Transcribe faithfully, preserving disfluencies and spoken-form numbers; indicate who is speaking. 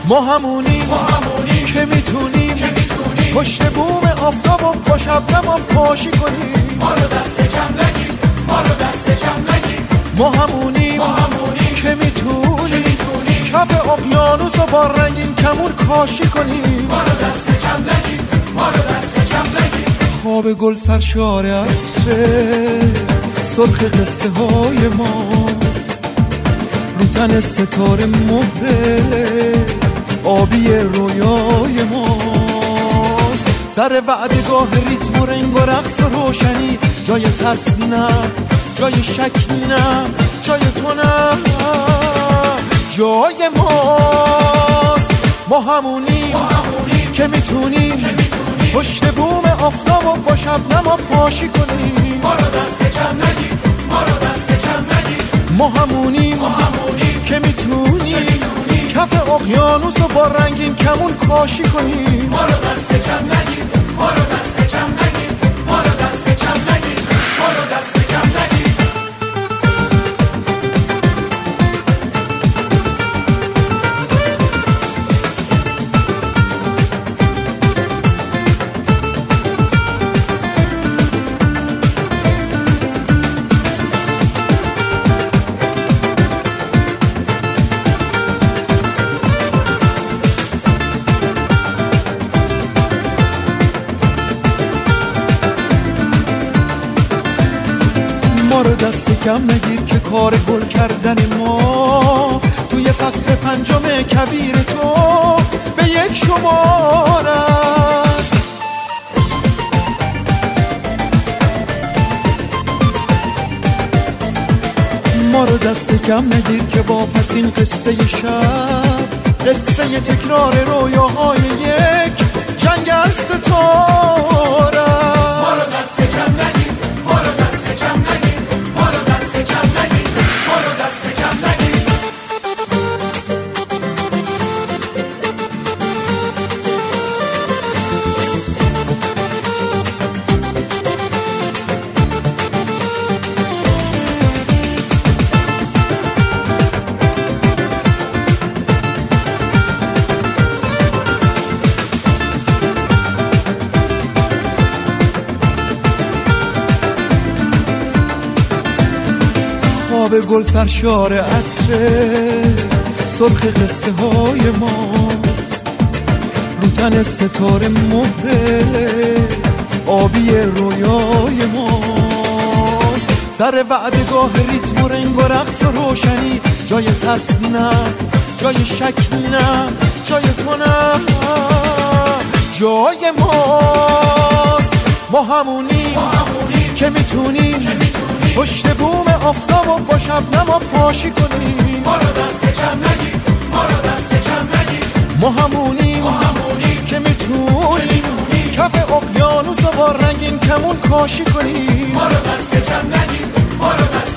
Speaker 1: ما همونیم که میتونیم پشت بوم آفتاب و با شبنم هم پاشی کنیم.
Speaker 2: ما رو دست کم نگیر، ما رو دست کم نگیر.
Speaker 1: ما همونیم که میتونیم کف اقیانوس و با رنگین کمون کاشی کنیم.
Speaker 2: ما رو دست کم نگیر، ما رو دست کم نگیر.
Speaker 1: خواب گل سرشار عطره سرخ قصه های ماست، رو تن ستاره مهره آبی رویای ماست. سر وعدگاه ریتم و رنگ و رقص و روشنی، جای ترس نه، جای شک نه، جای تو نه، جای ماست. ما همونیم که میتونیم پشت بوم آفتاب و با شبنم ها پاشی کنیم.
Speaker 2: ما رو دست کم نگیر، ما رو دست کم نگیر.
Speaker 1: ما همونیم که میتونیم کف اقیانوس و با رنگین کمون کاشی کنیم.
Speaker 2: ما رو دست کم نگیر، ما رو دست کم نگیر. ما رو دست کم نگیر، ما رو دست کم نگیر.
Speaker 1: ما رو دست کم نگیر که کار گل کردن ما توی فصل پنجم کبیر تو به یک شمار است. ما رو دست کم نگیر که با پس این قصه شب، قصه تکرار رویاهای یک جنگل ستاره است.
Speaker 2: ما رو دست کم نگیر، ما رو دست کم نگیر. ما رو دست کم نگیر، ما رو دست کم نگیر.
Speaker 1: خواب گل سرشار عطره سرخ قصه های ماست، رو تن ستاره مهره آبی رویای ماست. سر وعدگاه ریتم و رنگ و رقص و روشنی، جای ترس نه، جای شک نه، جای تو نه، جای ماست. ما همونیم که میتونیم پشت بوم آفتاب و با شبنم ها پاشی کنیم.
Speaker 2: ما رو دست کم نگیر، ما رو دست کم نگیر.
Speaker 1: ما همونیم که میتونیم کف اقیانوس و با رنگین کمون کاشی کنیم.
Speaker 2: ما رو دست کم نگیر، ما رو دست